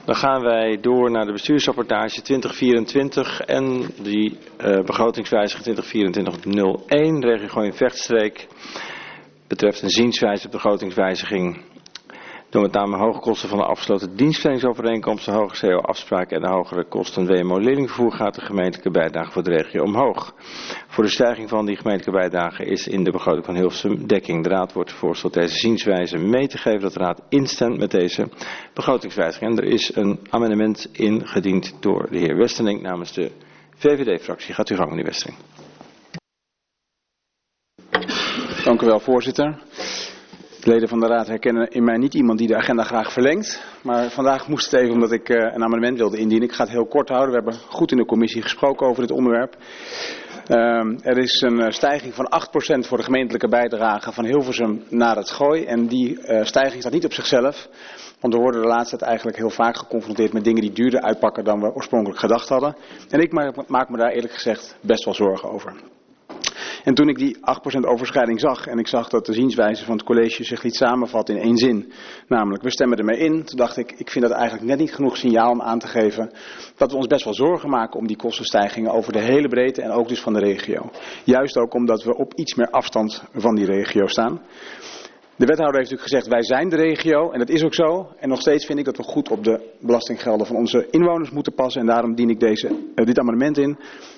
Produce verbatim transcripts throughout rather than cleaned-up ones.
Dan gaan wij door naar de bestuursrapportage twintig vierentwintig en die uh, begrotingswijziging twintig vierentwintig nul één, regio Gooi-Vechtstreek, betreft een zienswijze begrotingswijziging door met name hoge kosten van de afgesloten dienstverleningsovereenkomst, de hoge C O-afspraken en de hogere kosten W M O-leerlingvervoer gaat de gemeentelijke bijdrage voor de regio omhoog. Voor de stijging van die gemeentelijke bijdrage is in de begroting van Hilversum dekking. De Raad wordt voorgesteld deze zienswijze mee te geven, dat de Raad instemt met deze begrotingswijziging. En er is een amendement ingediend door de heer Westerling namens de V V D-fractie. Gaat u gang, meneer Westerling. Dank u wel, voorzitter. De leden van de Raad herkennen in mij niet iemand die de agenda graag verlengt. Maar vandaag moest het even omdat ik uh, een amendement wilde indienen. Ik ga het heel kort houden. We hebben goed in de commissie gesproken over dit onderwerp. Uh, er is een uh, stijging van acht procent voor de gemeentelijke bijdrage van Hilversum naar het Gooi. En die uh, stijging staat niet op zichzelf. Want we worden de laatste tijd eigenlijk heel vaak geconfronteerd met dingen die duurder uitpakken dan we oorspronkelijk gedacht hadden. En ik maak, maak me daar eerlijk gezegd best wel zorgen over. En toen ik die acht procent overschrijding zag en ik zag dat de zienswijze van het college zich liet samenvatten in één zin, namelijk we stemmen ermee in, toen dacht ik, ik vind dat eigenlijk net niet genoeg signaal om aan te geven dat we ons best wel zorgen maken om die kostenstijgingen over de hele breedte en ook dus van de regio. Juist ook omdat we op iets meer afstand van die regio staan. De wethouder heeft natuurlijk gezegd, wij zijn de regio en dat is ook zo. En nog steeds vind ik dat we goed op de belastinggelden van onze inwoners moeten passen en daarom dien ik deze, uh, dit amendement in.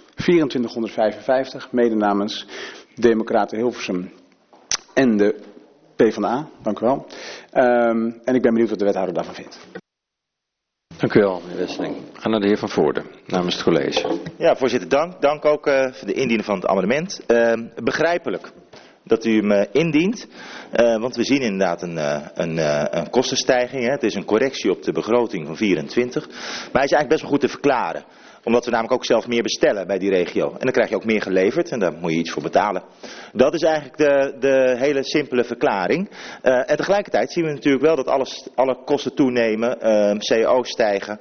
vierentwintighonderdvijfenvijftig, mede namens Democraten Hilversum en de PvdA. Dank u wel. Um, en ik ben benieuwd wat de wethouder daarvan vindt. Dank u wel, meneer Westerling. We gaan naar de heer Van Voorden, namens het college. Ja, voorzitter, dank. Dank ook uh, voor de indiening van het amendement. Uh, begrijpelijk dat u hem uh, indient. Uh, want we zien inderdaad een, uh, een, uh, een kostenstijging. Hè. Het is een correctie op de begroting van vierentwintig. Maar hij is eigenlijk best wel goed te verklaren. Omdat we namelijk ook zelf meer bestellen bij die regio. En dan krijg je ook meer geleverd en daar moet je iets voor betalen. Dat is eigenlijk de, de hele simpele verklaring. Uh, en tegelijkertijd zien we natuurlijk wel dat alles, alle kosten toenemen, uh, C O stijgen.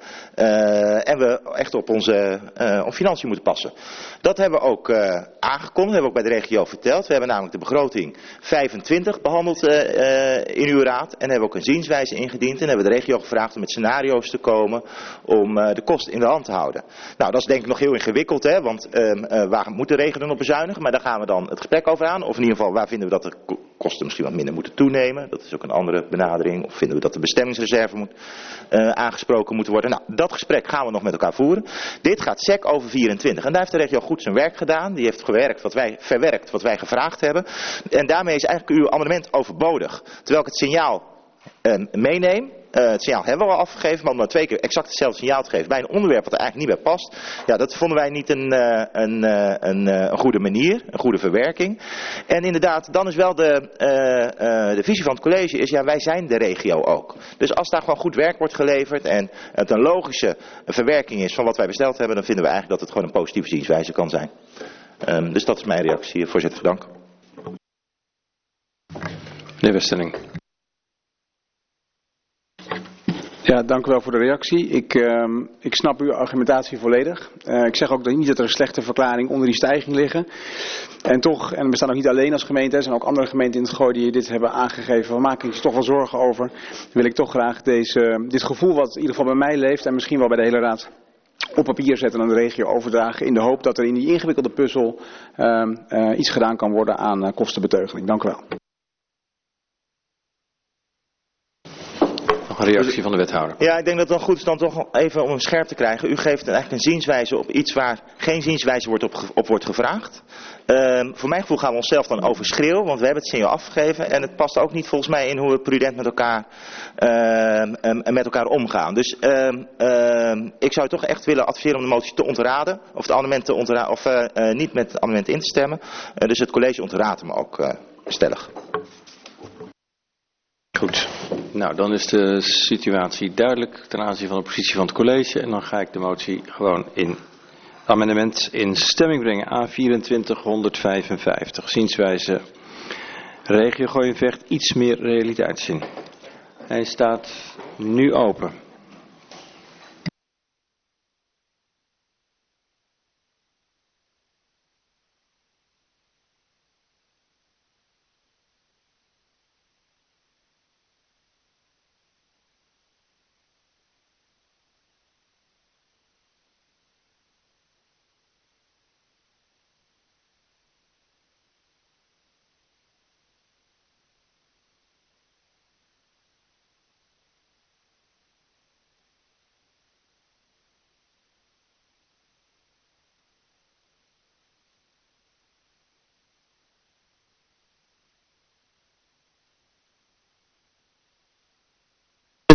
Uh, en we echt op onze uh, op financiën moeten passen. Dat hebben we ook uh, aangekondigd, hebben we ook bij de regio verteld. We hebben namelijk de begroting vijfentwintig behandeld uh, uh, in uw raad. En hebben ook een zienswijze ingediend. En hebben de regio gevraagd om met scenario's te komen om uh, de kosten in de hand te houden. Nou, dat is denk ik nog heel ingewikkeld, hè, want um, uh, waar moet de regio dan op bezuinigen? Maar daar gaan we dan het gesprek over aan. Of in ieder geval, waar vinden we dat de kosten misschien wat minder moeten toenemen? Dat is ook een andere benadering. Of vinden we dat de bestemmingsreserve moet, uh, aangesproken moet worden? Nou, dat gesprek gaan we nog met elkaar voeren. Dit gaat S E C over vierentwintig. En daar heeft de regio goed zijn werk gedaan. Die heeft gewerkt wat wij, verwerkt wat wij gevraagd hebben. En daarmee is eigenlijk uw amendement overbodig. Terwijl ik het signaal uh, meeneem. Uh, het signaal hebben we al afgegeven, maar om nou twee keer exact hetzelfde signaal te geven bij een onderwerp wat er eigenlijk niet bij past. Ja, dat vonden wij niet een, uh, een, uh, een, uh, een goede manier, een goede verwerking. En inderdaad, dan is wel de, uh, uh, de visie van het college is, ja, wij zijn de regio ook. Dus als daar gewoon goed werk wordt geleverd en het een logische verwerking is van wat wij besteld hebben, dan vinden we eigenlijk dat het gewoon een positieve zienswijze kan zijn. Um, dus dat is mijn reactie, voorzitter. Dank. Meneer Westerling. Ja, dank u wel voor de reactie. Ik, uh, ik snap uw argumentatie volledig. Uh, ik zeg ook dat niet dat er een slechte verklaring onder die stijging liggen. En toch, en we staan ook niet alleen als gemeente, er zijn ook andere gemeenten in het Gooi die dit hebben aangegeven. We maken ons toch wel zorgen over. Wil ik toch graag deze, dit gevoel wat in ieder geval bij mij leeft en misschien wel bij de hele raad op papier zetten en aan de regio overdragen. In de hoop dat er in die ingewikkelde puzzel uh, uh, iets gedaan kan worden aan uh, kostenbeteugeling. Dank u wel. Nog een reactie van de wethouder. Ja, ik denk dat het dan goed is dan toch even om hem scherp te krijgen. U geeft eigenlijk een zienswijze op iets waar geen zienswijze wordt op, op wordt gevraagd. Um, voor mijn gevoel gaan we onszelf dan overschreeuwen, want we hebben het signaal afgegeven. En het past ook niet volgens mij in hoe we prudent met elkaar, um, um, met elkaar omgaan. Dus um, um, ik zou toch echt willen adviseren om de motie te ontraden. Of het amendement te ontraden, of uh, uh, niet met het amendement in te stemmen. Uh, dus het college ontraadt hem ook uh, stellig. Goed. Nou, dan is de situatie duidelijk ten aanzien van de positie van het college. En dan ga ik de motie gewoon in amendement in stemming brengen. A vierentwintighonderdvijfenvijftig. Zienswijze regio Gooi-Vecht iets meer realiteitszin. Hij staat nu open.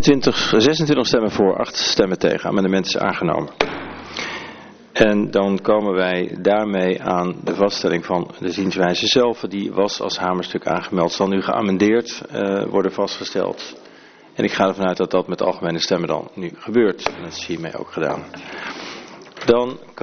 twintig, zesentwintig stemmen voor, acht stemmen tegen. Amendement is aangenomen. En dan komen wij daarmee aan de vaststelling van de zienswijze zelf. Die was als hamerstuk aangemeld. Zal nu geamendeerd uh, worden vastgesteld. En ik ga ervan uit dat dat met algemene stemmen dan nu gebeurt. En dat is hiermee ook gedaan. Dan